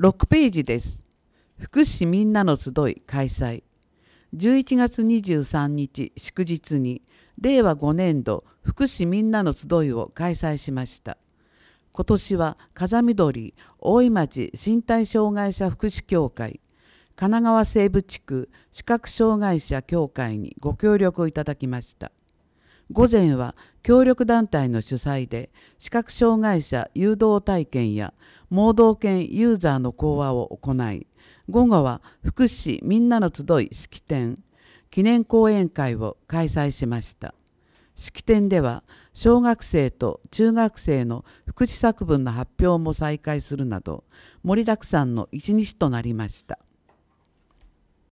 6ページです。福祉みんなの集い開催。11月23日祝日に令和5年度福祉みんなの集いを開催しました。今年は風見鶏大井町身体障害者福祉協会、神奈川西部地区視覚障害者協会にご協力をいただきました。午前は協力団体の主催で視覚障害者誘導体験や盲導犬ユーザーの講話を行い、午後は福祉みんなの集い式典記念講演会を開催しました。式典では小学生と中学生の福祉作文の発表も再開するなど盛りだくさんの一日となりました。